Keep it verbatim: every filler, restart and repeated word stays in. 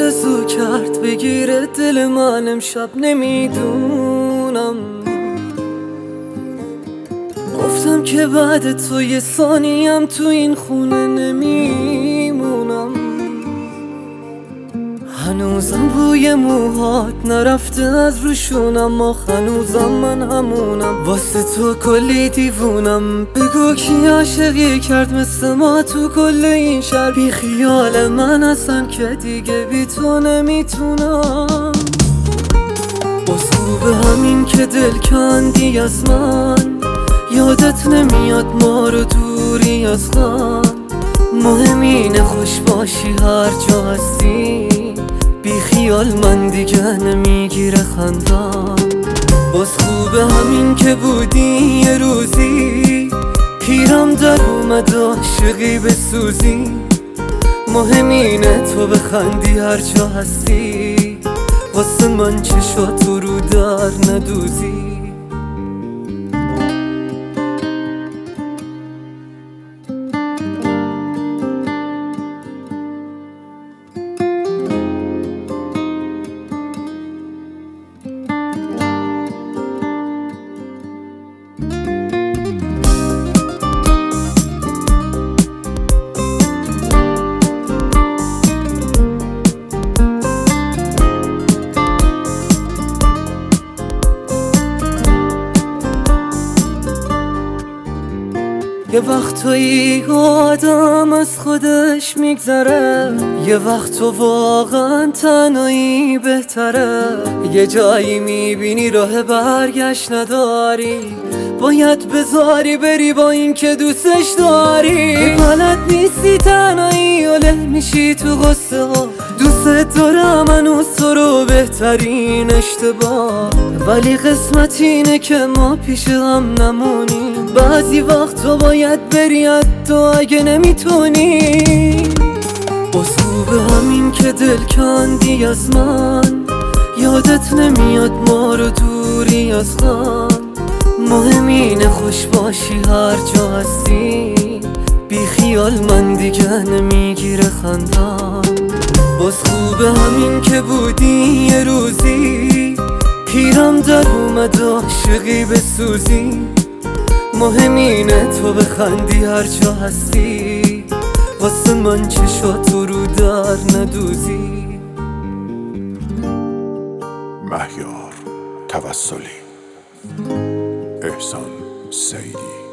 آرزو کرد بگیره دل من امشب نمیدونم. گفتم که بعد تو یه ثانیم تو این خونه نمیمونم. هنوزم بوی موهات نرفته از روشونم، اما هنوزم من همونم، واسه تو کلی دیوونم. بگو کی عاشقی کرد مثل ما تو کل این شهر، بی خیال من اصلا که دیگه بی تو نمیتونم. باز خوبه همین که دل کندی از من، یادت نمیاد ما رو دوری از غم. مهم اینه خوش باشی هر جا هستی، بی خیال من دیگه نمیگیره خندم. باز خوبه همین که بودی یه روزی، پیرم در اومد عاشقی بسوزی. مهم اینه تو بخندی هر جا هستی، واسه من چشاتو رو در ندوزی. یه وقتایی آدم از خودش میگذره، یه وقت تو واقعا تنهایی بهتره. یه جایی میبینی راه برگشت نداری، باید بذاری بری با این که دوستش داری. بلد نیستی تنهایی و له میشی تو غصه ها، دوست دارم هنوز تو رو بهترین اشتباه. ولی قسمت اینه که ما پیش هم نمونیم، بعضی وقت تو باید بری حتی اگه نمیتونی. باز خوبه همین که دل کندی از من، یادت نمیاد ما رو دوری از غم. مهم اینه خوش باشی هر جا هستی، بی خیال من دیگه نمیگیره خندم. باز خوبه همین که بودی یه روزی، پیرم در اومد عاشقی بسوزی. مهم اینه تو بخندی هر جا هستی، واسه من چشاتو رو در ندوزی. مهیار توسلی، احسان سیدی.